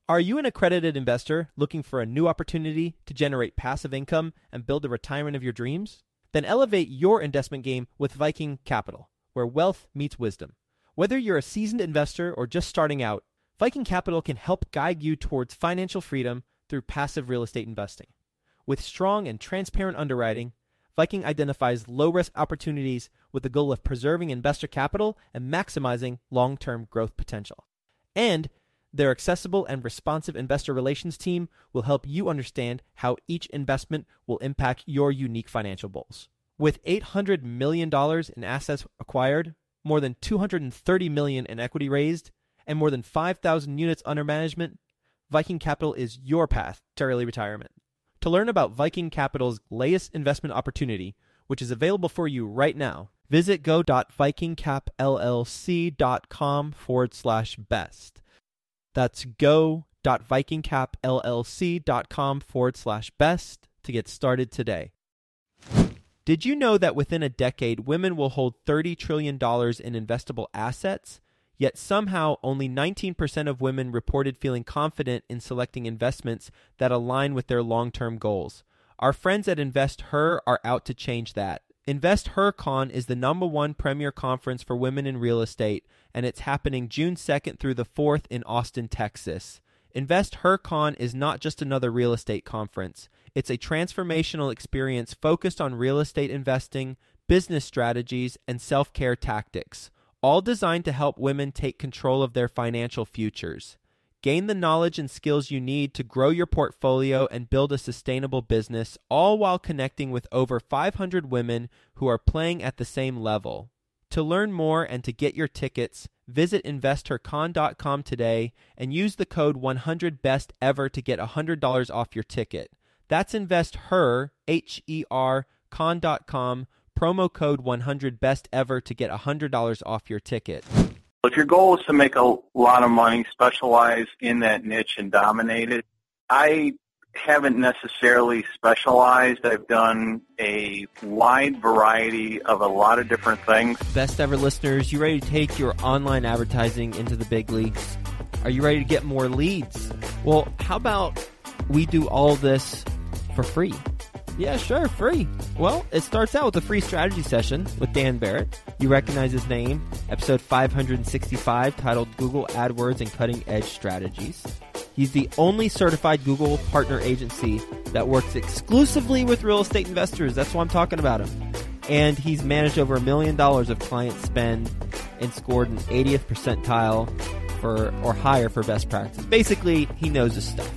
Are you an accredited investor looking for a new opportunity to generate passive income and build the retirement of your dreams? Then elevate your investment game with Viking Capital, where wealth meets wisdom. Whether you're a seasoned investor or just starting out, Viking Capital can help guide you towards financial freedom through passive real estate investing. With strong and transparent underwriting, Viking identifies low-risk opportunities with the goal of preserving investor capital and maximizing long-term growth potential. And their accessible and responsive investor relations team will help you understand how each investment will impact your unique financial goals. With $800 million in assets acquired, more than $230 million in equity raised, and more than 5,000 units under management, Viking Capital is your path to early retirement. To learn about Viking Capital's latest investment opportunity, which is available for you right now, visit go.vikingcapllc.com/best. That's go.vikingcapllc.com/best to get started today. Did you know that within a decade, women will hold $30 trillion in investable assets? Yet somehow only 19% of women reported feeling confident in selecting investments that align with their long-term goals. Our friends at InvestHer are out to change that. InvestHerCon is the #1 premier conference for women in real estate, and it's happening June 2nd through the 4th in Austin, Texas. InvestHerCon is not just another real estate conference. It's a transformational experience focused on real estate investing, business strategies, and self-care tactics, all designed to help women take control of their financial futures. Gain the knowledge and skills you need to grow your portfolio and build a sustainable business, all while connecting with over 500 women who are playing at the same level. To learn more and to get your tickets, visit InvestHerCon.com today and use the code 100BESTEVER to get $100 off your ticket. That's InvestHer, H-E-R, con.com, promo code 100BESTEVER to get $100 off your ticket. If your goal is to make a lot of money, specialize in that niche and dominate it, I haven't necessarily specialized. I've done a wide variety of a lot of different things. Best ever listeners, you ready to take your online advertising into the big leagues? Are you ready to get more leads? Well, how about we do all this for free? Yeah, sure, free. Well, it starts out with a free strategy session with Dan Barrett. You recognize his name, episode 565, titled Google AdWords and Cutting Edge Strategies. He's the only certified Google partner agency that works exclusively with real estate investors. That's why I'm talking about him. And he's managed over $1 million of client spend and scored an 80th percentile or higher for best practice. Basically, he knows his stuff.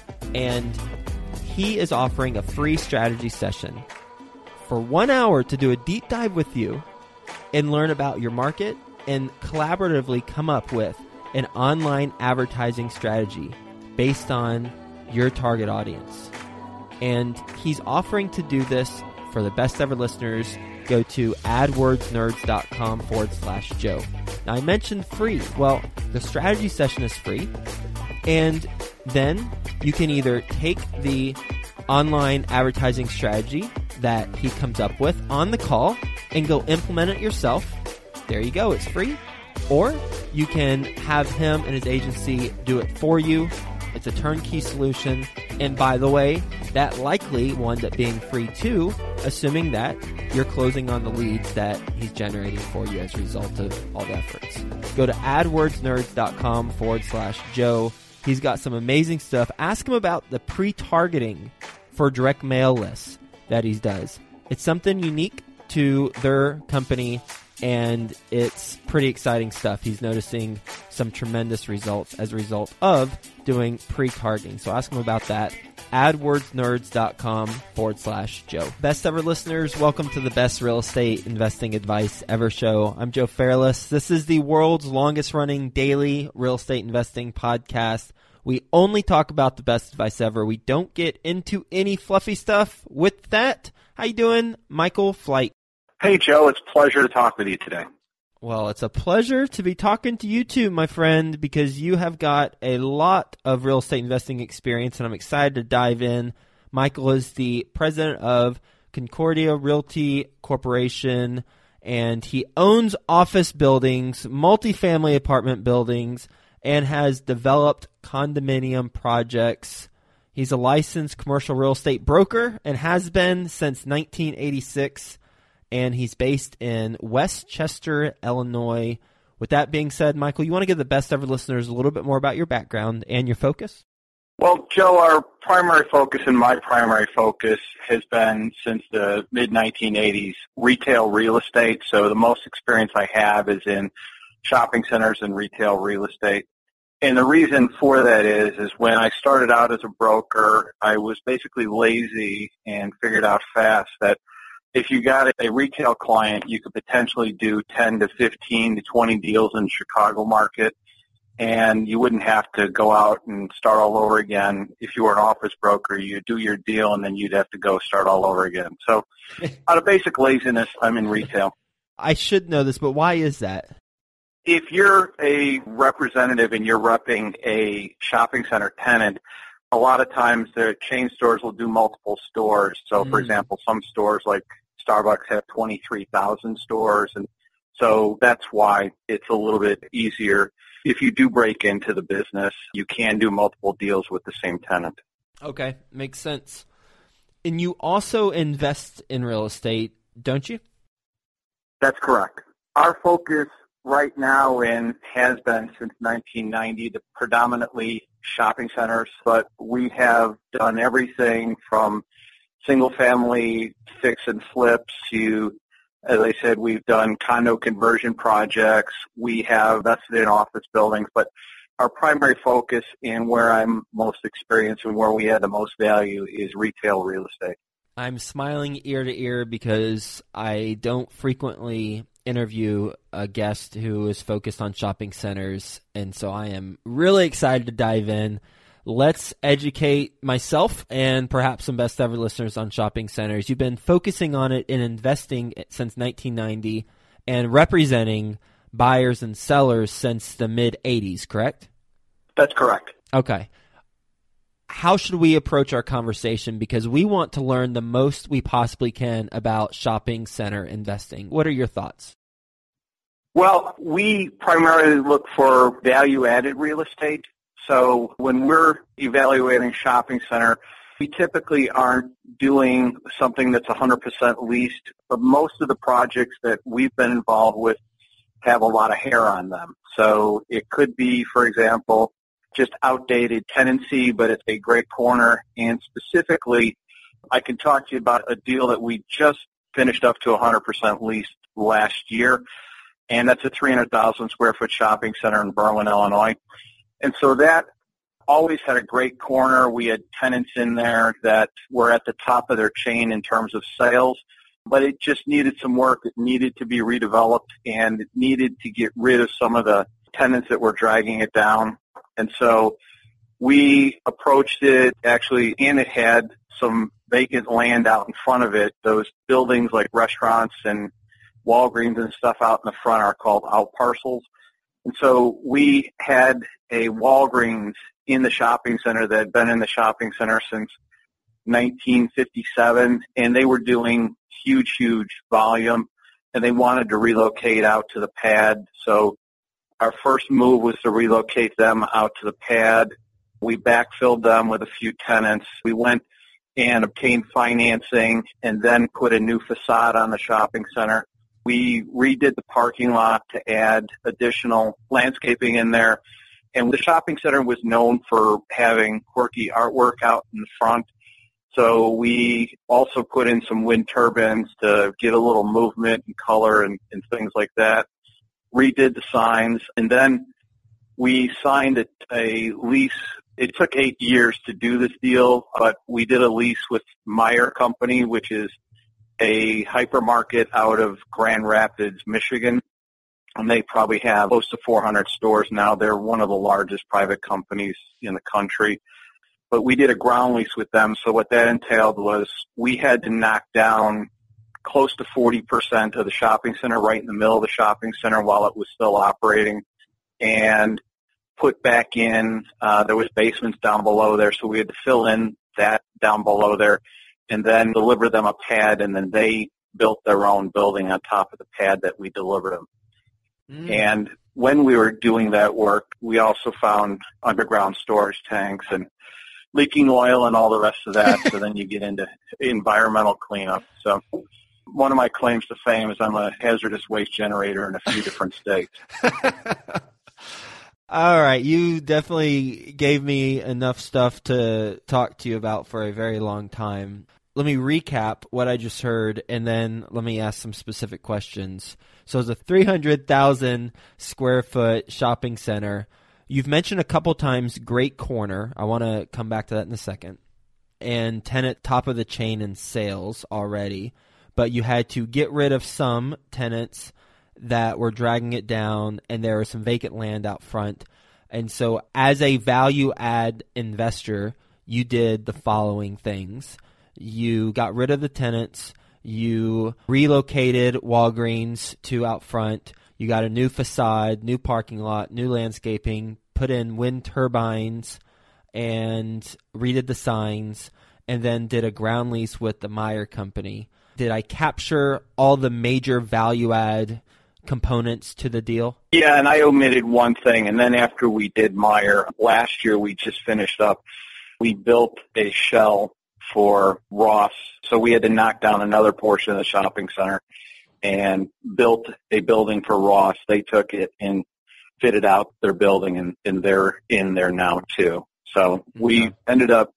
And he is offering a free strategy session for 1 hour to do a deep dive with you and learn about your market and collaboratively come up with an online advertising strategy based on your target audience. And he's offering to do this for the best ever listeners. Go to adwordsnerds.com/Joe. Now, I mentioned free. Well, the strategy session is free. And then you can either take the online advertising strategy that he comes up with on the call and go implement it yourself. There you go. It's free. Or you can have him and his agency do it for you. It's a turnkey solution. And by the way, that likely will end up being free too, assuming that you're closing on the leads that he's generating for you as a result of all the efforts. Go to adwordsnerds.com/Joe. He's got some amazing stuff. Ask him about the pre-targeting for direct mail lists that he does. It's something unique to their company, and it's pretty exciting stuff. He's noticing some tremendous results as a result of doing pre-targeting. So ask him about that. adwordsnerds.com/Joe. Best ever listeners, welcome to the best real estate investing advice ever show. I'm Joe Fairless. This is the world's longest running daily real estate investing podcast. We only talk about the best advice ever. We don't get into any fluffy stuff. With that, how you doing, Michael Flight? Hey, Joe. It's a pleasure to talk with you today. Well, it's a pleasure to be talking to you too, my friend, because you have got a lot of real estate investing experience, and I'm excited to dive in. Michael is the president of Concordia Realty Corporation, and he owns office buildings, multifamily apartment buildings, and has developed condominium projects. He's a licensed commercial real estate broker and has been since 1986, and he's based in Westchester, Illinois. With that being said, Michael, you want to give the best ever listeners a little bit more about your background and your focus? Well, Joe, our primary focus and my primary focus has been since the mid-1980s retail real estate. So the most experience I have is in shopping centers and retail real estate. And the reason for that is when I started out as a broker, I was basically lazy and figured out fast that if you got a retail client, you could potentially do 10 to 15 to 20 deals in the Chicago market, and you wouldn't have to go out and start all over again. If you were an office broker, you'd do your deal, and then you'd have to go start all over again. So out of basic laziness, I'm in retail. I should know this, but why is that? If you're a representative and you're repping a shopping center tenant, a lot of times the chain stores will do multiple stores. So, for example, some stores like Starbucks have 23,000 stores, and so that's why it's a little bit easier. If you do break into the business, you can do multiple deals with the same tenant. Okay, makes sense. And you also invest in real estate, don't you? That's correct. Our focus right now and has been since 1990 to predominantly shopping centers, but we have done everything from single-family fix and flips to, as I said, we've done condo conversion projects. We have invested in office buildings, but our primary focus and where I'm most experienced and where we add the most value is retail real estate. I'm smiling ear to ear because I don't frequently interview a guest who is focused on shopping centers, and so I am really excited to dive in. Let's educate myself and perhaps some best ever listeners on shopping centers. You've been focusing on it and investing since 1990 and representing buyers and sellers since the mid-'80s, correct? That's correct. Okay. How should we approach our conversation? Because we want to learn the most we possibly can about shopping center investing. What are your thoughts? Well, we primarily look for value-added real estate. So when we're evaluating shopping center, we typically aren't doing something that's 100% leased, but most of the projects that we've been involved with have a lot of hair on them. So it could be, for example, just outdated tenancy, but it's a great corner. And specifically, I can talk to you about a deal that we just finished up to 100% leased last year, and that's a 300,000 square foot shopping center in Berwyn, Illinois. And so that always had a great corner. We had tenants in there that were at the top of their chain in terms of sales, but it just needed some work. It needed to be redeveloped, and it needed to get rid of some of the tenants that were dragging it down. And so we approached it actually, and it had some vacant land out in front of it. Those buildings like restaurants and Walgreens and stuff out in the front are called out parcels. And so we had a Walgreens in the shopping center that had been in the shopping center since 1957, and they were doing huge volume, and they wanted to relocate out to the pad. So our first move was to relocate them out to the pad. We backfilled them with a few tenants. We went and obtained financing and then put a new facade on the shopping center. We redid the parking lot to add additional landscaping in there. And the shopping center was known for having quirky artwork out in the front. So we also put in some wind turbines to get a little movement and color and things like that. Redid the signs, and then we signed a lease. It took 8 years to do this deal, but we did a lease with Meyer Company, which is a hypermarket out of Grand Rapids, Michigan, and they probably have close to 400 stores now. They're one of the largest private companies in the country. But we did a ground lease with them, so what that entailed was we had to knock down close to 40% of the shopping center right in the middle of the shopping center while it was still operating, and put back in, there was basements down below there, so we had to fill in that down below there and then deliver them a pad, and then they built their own building on top of the pad that we delivered them. And when we were doing that work, we also found underground storage tanks and leaking oil and all the rest of that. So then you get into environmental cleanup. So one of my claims to fame is I'm a hazardous waste generator in a few different states. All right. You definitely gave me enough stuff to talk to you about for a very long time. Let me recap what I just heard, and then let me ask some specific questions. So it's a 300,000 square foot shopping center. You've mentioned a couple times Great Corner. I want to come back to that in a second. And tenant top of the chain in sales already. But you had to get rid of some tenants that were dragging it down, and there was some vacant land out front. And so as a value add investor, you did the following things. You got rid of the tenants. You relocated Walgreens to out front. You got a new facade, new parking lot, new landscaping, put in wind turbines, and redid the signs, and then did a ground lease with the Meyer Company. Did I capture all the major value add components to the deal? Yeah, and I omitted one thing. And then after we did Meyer, last year we just finished up, we built a shell for Ross. So we had to knock down another portion of the shopping center and built a building for Ross. They took it and fitted out their building, and they're in there now too. So we ended up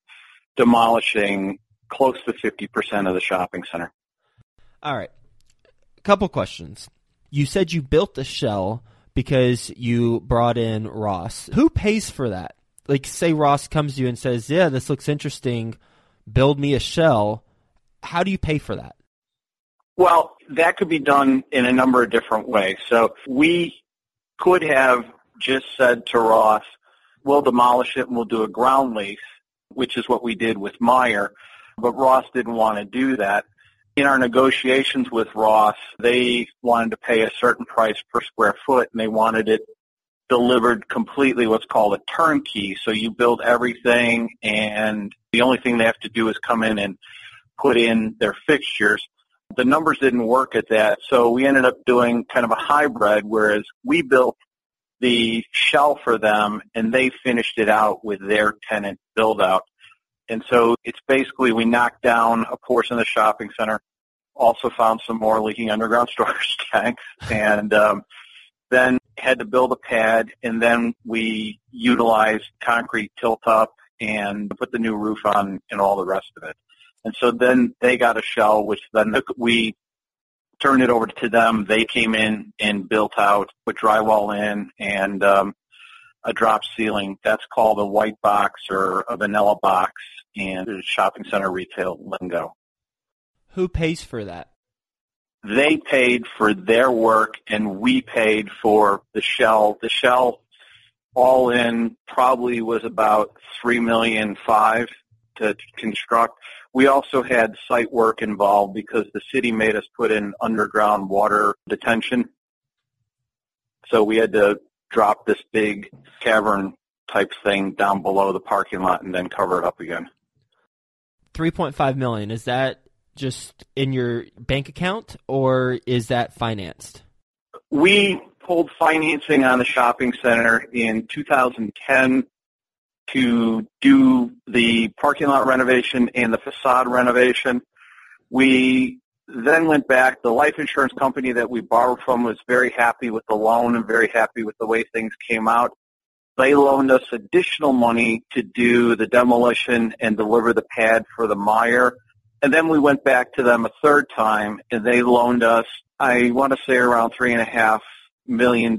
demolishing close to 50% of the shopping center. All right. A couple questions. You said you built the shell because you brought in Ross. Who pays for that? Like, say Ross comes to you and says, yeah, this looks interesting, build me a shell. How do you pay for that? Well, that could be done in a number of different ways. So we could have just said to Ross, we'll demolish it and we'll do a ground lease, which is what we did with Meyer. But Ross didn't want to do that. In our negotiations with Ross, they wanted to pay a certain price per square foot, and they wanted it delivered completely, what's called a turnkey. So you build everything, and the only thing they have to do is come in and put in their fixtures. The numbers didn't work at that, so we ended up doing kind of a hybrid, whereas we built the shell for them, and they finished it out with their tenant build-out. And so it's basically we knocked down a portion of the shopping center, also found some more leaking underground storage tanks, and then had to build a pad, and then we utilized concrete tilt-up and put the new roof on and all the rest of it. And so then they got a shell, which then we turned it over to them. They came in and built out, put drywall in, and a drop ceiling. That's called a white box or a vanilla box, and it's shopping center retail lingo. Who pays for that? They paid for their work, and we paid for the shell. The shell, all in, probably was about $3.5 million to construct. We also had site work involved because the city made us put in underground water detention. So we had to drop this big cavern type thing down below the parking lot and then cover it up again. $3.5 million, is that just in your bank account, or is that financed? We pulled financing on the shopping center in 2010 to do the parking lot renovation and the facade renovation. We then went back. The life insurance company that we borrowed from was very happy with the loan and very happy with the way things came out. They loaned us additional money to do the demolition and deliver the pad for the Meyer. And then we went back to them a third time, and they loaned us, I want to say, around $3.5 million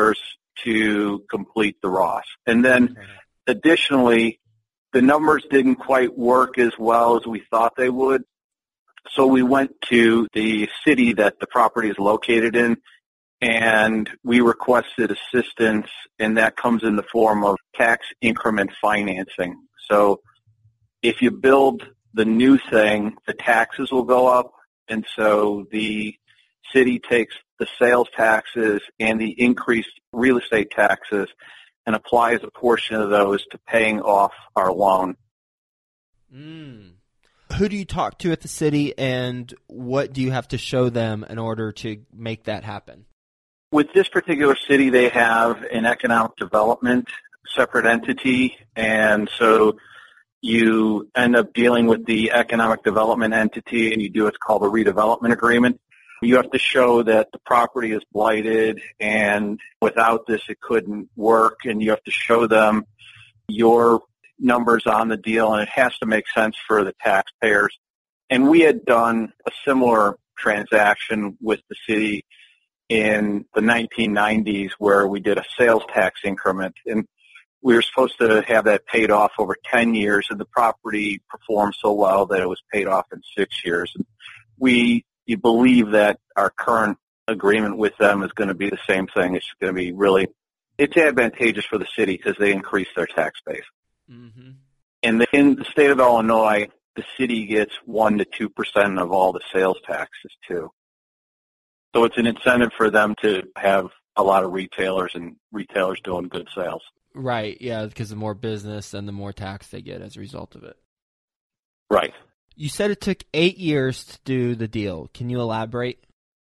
to complete the Ross. And then additionally, the numbers didn't quite work as well as we thought they would. So we went to the city that the property is located in, and we requested assistance, and that comes in the form of tax increment financing. So if you build the new thing, the taxes will go up, and so the city takes the sales taxes and the increased real estate taxes and applies a portion of those to paying off our loan. Who do you talk to at the city, and what do you have to show them in order to make that happen? With this particular city, they have an economic development separate entity, and so you end up dealing with the economic development entity, and you do what's called a redevelopment agreement. You have to show that the property is blighted, and without this, it couldn't work, and you have to show them your numbers on the deal, and it has to make sense for the taxpayers. And we had done a similar transaction with the city in the 1990s where we did a sales tax increment, and we were supposed to have that paid off over 10 years, and the property performed so well that it was paid off in 6 years. And you believe that our current agreement with them is going to be the same thing. It's going to be it's advantageous for the city because they increase their tax base. Mm-hmm. And in the state of Illinois, the city gets 1% to 2% of all the sales taxes too. So it's an incentive for them to have a lot of retailers and retailers doing good sales. Right, yeah, because the more business and the more tax they get as a result of it. Right. You said it took 8 years to do the deal. Can you elaborate?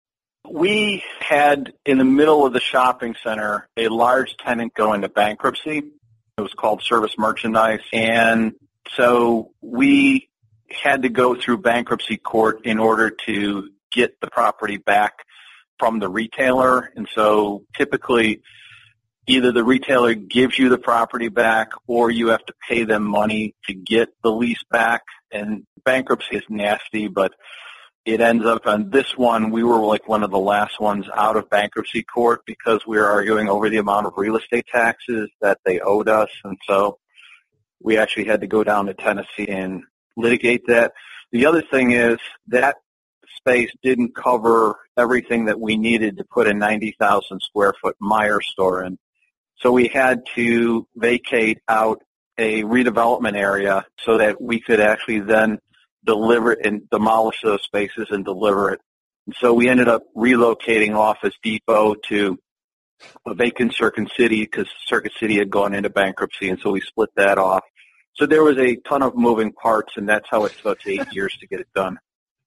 We had, in the middle of the shopping center, a large tenant go into bankruptcy. It was called Service Merchandise. And so we had to go through bankruptcy court in order to get the property back from the retailer. And so typically either the retailer gives you the property back or you have to pay them money to get the lease back. And bankruptcy is nasty, but it ends up on this one, we were like one of the last ones out of bankruptcy court because we were arguing over the amount of real estate taxes that they owed us. And so we actually had to go down to Tennessee and litigate that. The other thing is that space didn't cover everything that we needed to put a 90,000 square foot Meijer store in. So we had to vacate out a redevelopment area so that we could actually then deliver it and demolish those spaces and deliver it. And so we ended up relocating Office Depot to a vacant Circuit City because Circuit City had gone into bankruptcy, and so we split that off. So there was a ton of moving parts, and that's how it took 8 years to get it done.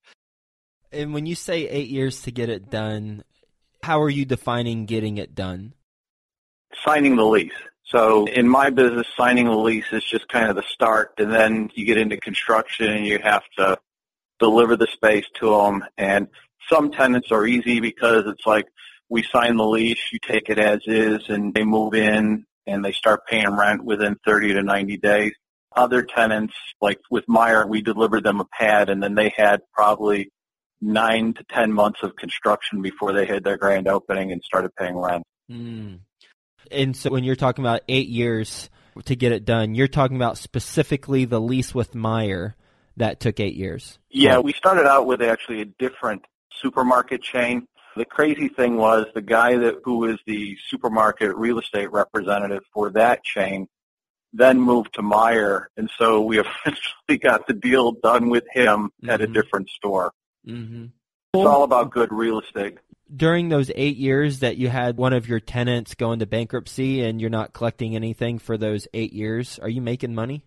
And when you say 8 years to get it done, how are you defining getting it done? Signing the lease. So in my business, signing a lease is just kind of the start, and then you get into construction and you have to deliver the space to them. And some tenants are easy because it's like we sign the lease, you take it as is, and they move in and they start paying rent within 30 to 90 days. Other tenants, like with Meijer, we delivered them a pad, and then they had probably 9 to 10 months of construction before they had their grand opening and started paying rent. Mm. And so when you're talking about 8 years to get it done, you're talking about specifically the lease with Meijer that took 8 years. Yeah, we started out with actually a different supermarket chain. The crazy thing was the guy who was the supermarket real estate representative for that chain then moved to Meijer, and so we eventually got the deal done with him at a different store. Mm-hmm. It's all about good real estate. During those 8 years that you had one of your tenants go into bankruptcy and you're not collecting anything for those 8 years, are you making money?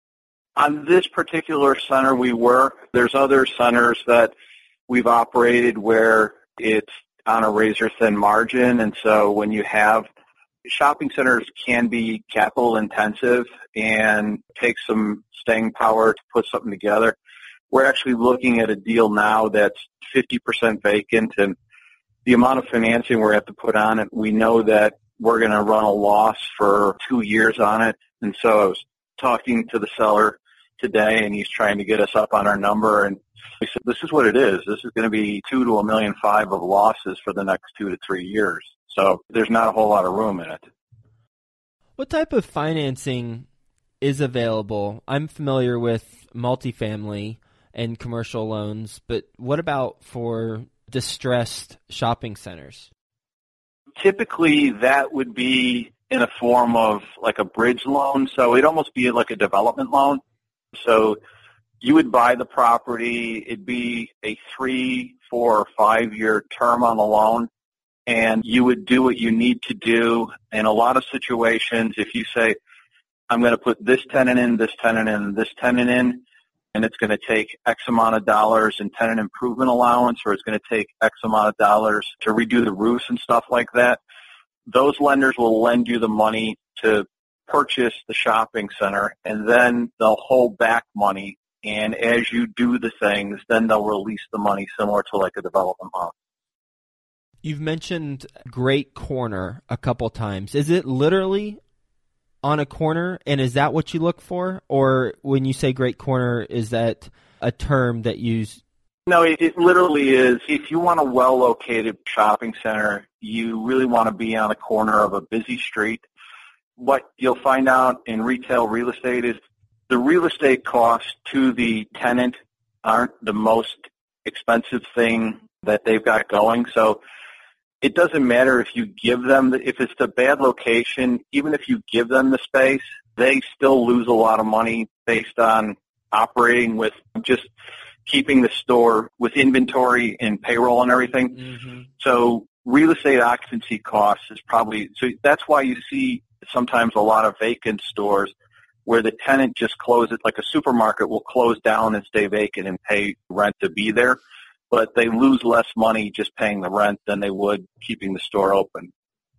On this particular center we were. There's other centers that we've operated where it's on a razor-thin margin, and so when you have shopping centers can be capital intensive and take some staying power to put something together. We're actually looking at a deal now that's 50% vacant, and the amount of financing we're going to have to put on it, we know that we're going to run a loss for 2 years on it. And so I was talking to the seller today, and he's trying to get us up on our number. And we said, this is what it is. This is going to be $2 to $1.5 million of losses for the next 2 to 3 years. So there's not a whole lot of room in it. What type of financing is available? I'm familiar with multifamily and commercial loans, but what about for distressed shopping centers? Typically, that would be in a form of like a bridge loan, so it'd almost be like a development loan. So you would buy the property, it'd be a 3, 4, or 5 year term on the loan, and you would do what you need to do. In a lot of situations, if you say, I'm going to put this tenant in, this tenant in, this tenant in, and it's going to take X amount of dollars in tenant improvement allowance, or it's going to take X amount of dollars to redo the roofs and stuff like that, those lenders will lend you the money to purchase the shopping center, and then they'll hold back money. And as you do the things, then they'll release the money similar to like a development loan. You've mentioned Great Corner a couple times. Is it literally on a corner, and is that what you look for? Or when you say Great Corner, is that a term that you use? No, it literally is. If you want a well-located shopping center, you really want to be on the corner of a busy street. What you'll find out in retail real estate is the real estate costs to the tenant aren't the most expensive thing that they've got going. So it doesn't matter if you give them, if it's a bad location, even if you give them the space, they still lose a lot of money based on operating with just keeping the store with inventory and payroll and everything. Mm-hmm. So real estate occupancy costs is probably, so that's why you see sometimes a lot of vacant stores where the tenant just closes, like a supermarket will close down and stay vacant and pay rent to be there, but they lose less money just paying the rent than they would keeping the store open.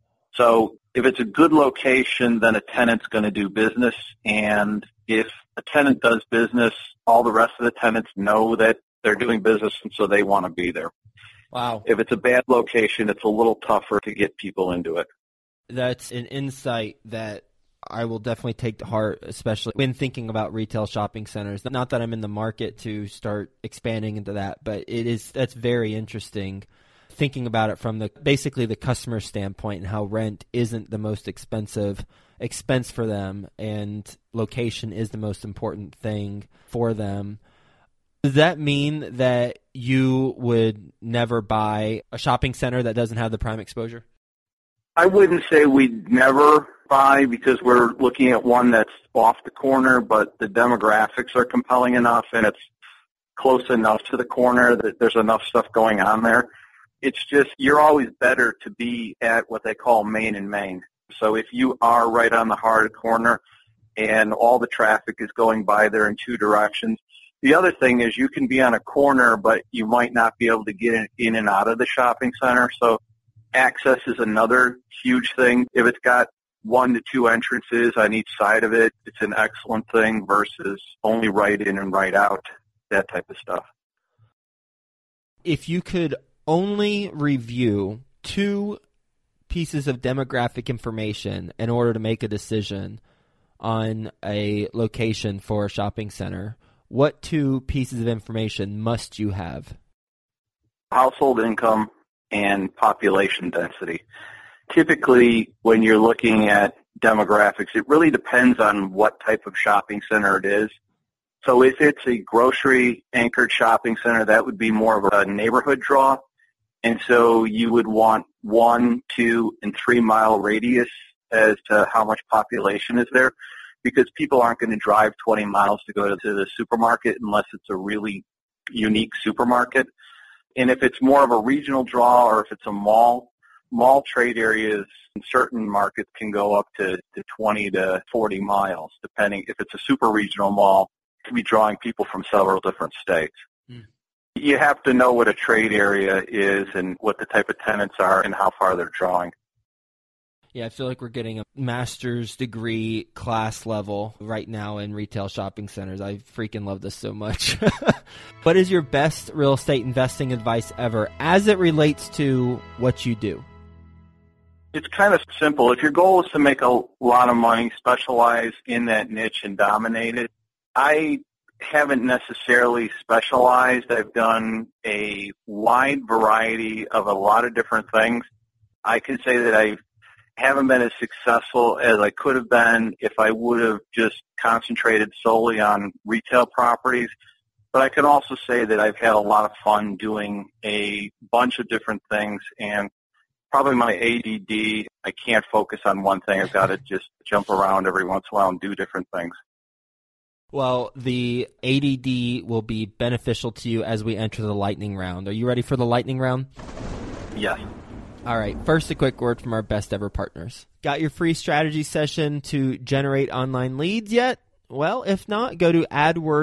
So if it's a good location, then a tenant's going to do business, and if a tenant does business, all the rest of the tenants know that they're doing business, and so they want to be there. Wow. If it's a bad location, it's a little tougher to get people into it. That's an insight that I will definitely take to heart, especially when thinking about retail shopping centers. Not that I'm in the market to start expanding into that, but that's very interesting, thinking about it from basically the customer standpoint and how rent isn't the most expensive expense for them, and location is the most important thing for them. Does that mean that you would never buy a shopping center that doesn't have the prime exposure? I wouldn't say we'd never buy, because we're looking at one that's off the corner, but the demographics are compelling enough and it's close enough to the corner that there's enough stuff going on there. It's just, you're always better to be at what they call main and main. So if you are right on the hard corner and all the traffic is going by there in two directions, the other thing is you can be on a corner, but you might not be able to get in and out of the shopping center. So access is another huge thing. If it's got 1 to 2 entrances on each side of it, it's an excellent thing versus only right in and right out, that type of stuff. If you could only review 2 pieces of demographic information in order to make a decision on a location for a shopping center, what 2 pieces of information must you have? Household income and population density. Typically, when you're looking at demographics, it really depends on what type of shopping center it is. So if it's a grocery-anchored shopping center, that would be more of a neighborhood draw. And so you would want 1, 2, and 3 mile radius as to how much population is there, because people aren't going to drive 20 miles to go to the supermarket unless it's a really unique supermarket. And if it's more of a regional draw, or if it's a mall trade areas in certain markets can go up to 20 to 40 miles, depending. If it's a super regional mall, it could be drawing people from several different states. Mm. You have to know what a trade area is and what the type of tenants are and how far they're drawing. Yeah, I feel like we're getting a master's degree class level right now in retail shopping centers. I freaking love this so much. What is your best real estate investing advice ever as it relates to what you do? It's kind of simple. If your goal is to make a lot of money, specialize in that niche and dominate it. I haven't necessarily specialized. I've done a wide variety of a lot of different things. I can say that I haven't been as successful as I could have been if I would have just concentrated solely on retail properties. But I can also say that I've had a lot of fun doing a bunch of different things, and probably my ADD, I can't focus on one thing. I've got to just jump around every once in a while and do different things. Well, the ADD will be beneficial to you as we enter the lightning round. Are you ready for the lightning round? Yes. All right. First, a quick word from our best ever partners. Got your free strategy session to generate online leads yet? Well, if not, go to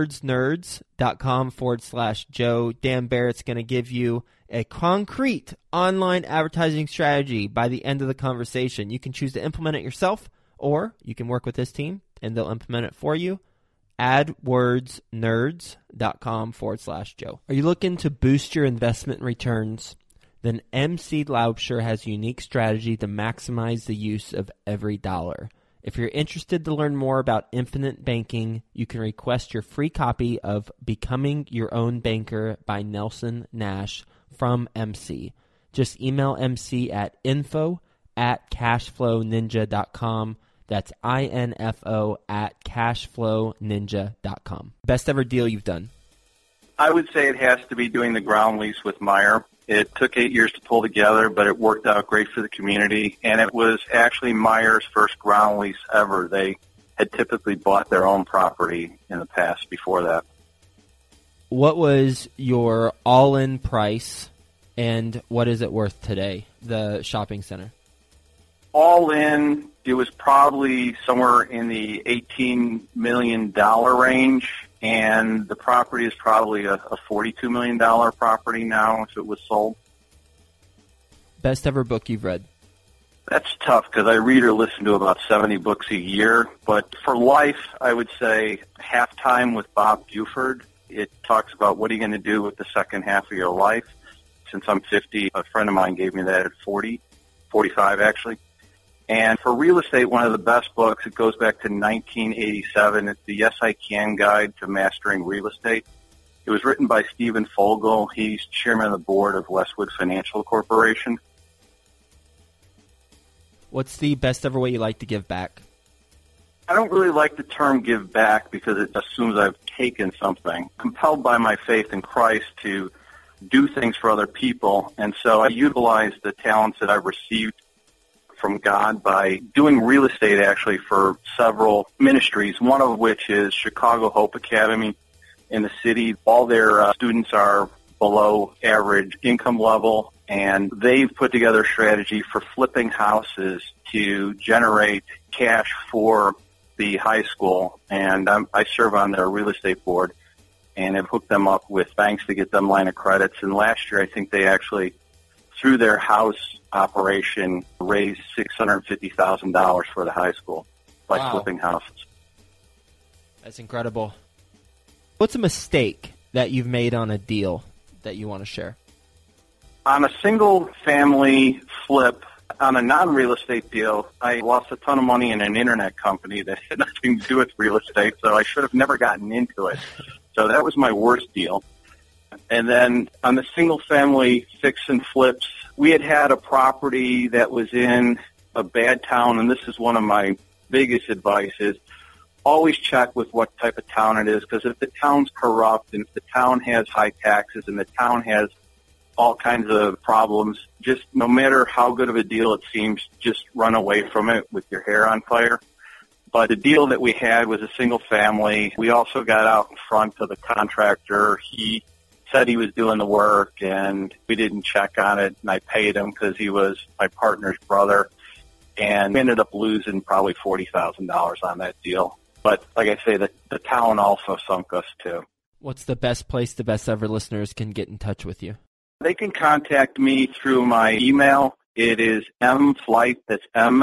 adwordsnerds.com/Joe. Dan Barrett's going to give you a concrete online advertising strategy by the end of the conversation. You can choose to implement it yourself, or you can work with his team and they'll implement it for you. adwordsnerds.com/Joe. Are you looking to boost your investment returns? Then MC Laubscher has a unique strategy to maximize the use of every dollar. If you're interested to learn more about infinite banking, you can request your free copy of Becoming Your Own Banker by Nelson Nash from MC. Just email MC at info@cashflowninja.com. That's info@cashflowninja.com. Best ever deal you've done? I would say it has to be doing the ground lease with Meyer. It took 8 years to pull together, but it worked out great for the community, and it was actually Meyer's first ground lease ever. They had typically bought their own property in the past before that. What was your all-in price, and what is it worth today, the shopping center? All in, it was probably somewhere in the $18 million range, and the property is probably a $42 million property now if it was sold. Best ever book you've read? That's tough because I read or listen to about 70 books a year, but for life, I would say Halftime with Bob Buford. It talks about what are you going to do with the second half of your life. Since I'm 50, a friend of mine gave me that at 45 actually. And for real estate, one of the best books, it goes back to 1987. It's the Yes I Can Guide to Mastering Real Estate. It was written by Stephen Fogel. He's chairman of the board of Westwood Financial Corporation. What's the best ever way you like to give back? I don't really like the term give back because it assumes I've taken something. Compelled by my faith in Christ to do things for other people, and so I utilize the talents that I've received from God by doing real estate actually for several ministries, one of which is Chicago Hope Academy in the city. All their students are below average income level, and they've put together a strategy for flipping houses to generate cash for the high school, and I serve on their real estate board and have hooked them up with banks to get them line of credits. And last year I think they actually, through their house operation, raised $650,000 for the high school by flipping houses. That's incredible. What's a mistake that you've made on a deal that you want to share? On a single family flip, on a non-real estate deal, I lost a ton of money in an internet company that had nothing to do with real estate, so I should have never gotten into it. So that was my worst deal. And then on the single family fix and flips, we had a property that was in a bad town, and this is one of my biggest advices. Always check with what type of town it is, because if the town's corrupt and if the town has high taxes and the town has all kinds of problems, just no matter how good of a deal it seems, just run away from it with your hair on fire. But the deal that we had was a single family. We also got out in front of the contractor. He said he was doing the work, and we didn't check on it, and I paid him because he was my partner's brother, and we ended up losing probably $40,000 on that deal. But like I say, the town also sunk us too. What's the best place the best ever listeners can get in touch with you? They can contact me through my email. It is mflight, that's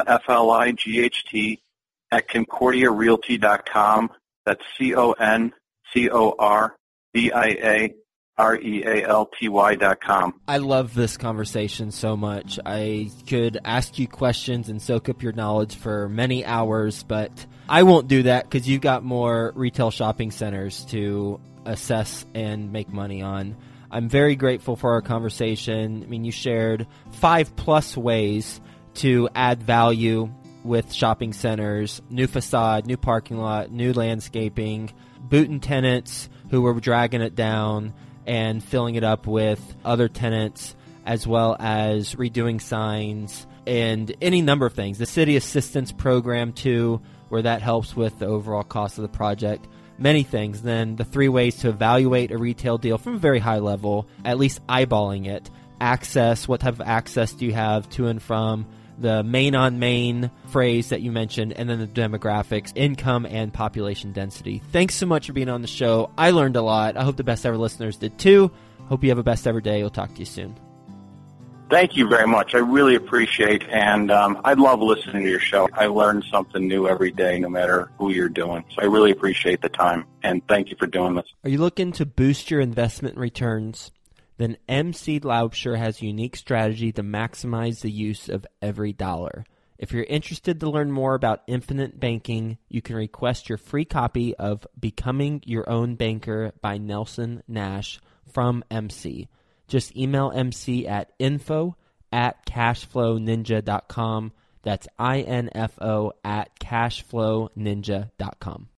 MFLIGHT, at ConcordiaRealty.com. That's ConcordiaRealty.com. I love this conversation so much. I could ask you questions and soak up your knowledge for many hours, but I won't do that because you've got more retail shopping centers to assess and make money on. I'm very grateful for our conversation. I mean, you shared 5+ ways to add value with shopping centers: new facade, new parking lot, new landscaping, booting tenants who were dragging it down and filling it up with other tenants, as well as redoing signs and any number of things. The city assistance program, too, where that helps with the overall cost of the project. Many things. Then the 3 ways to evaluate a retail deal from a very high level, at least eyeballing it. Access, what type of access do you have to and from the main-on-main phrase that you mentioned, and then the demographics, income, and population density. Thanks so much for being on the show. I learned a lot. I hope the Best Ever listeners did too. Hope you have a best ever day. We'll talk to you soon. Thank you very much. I really appreciate it, and I love listening to your show. I learn something new every day, no matter who you're doing. So I really appreciate the time, and thank you for doing this. Are you looking to boost your investment returns? Then MC Laubscher has a unique strategy to maximize the use of every dollar. If you're interested to learn more about infinite banking, you can request your free copy of Becoming Your Own Banker by Nelson Nash from MC. Just email MC at info@cashflowninja.com. That's info@cashflowninja.com.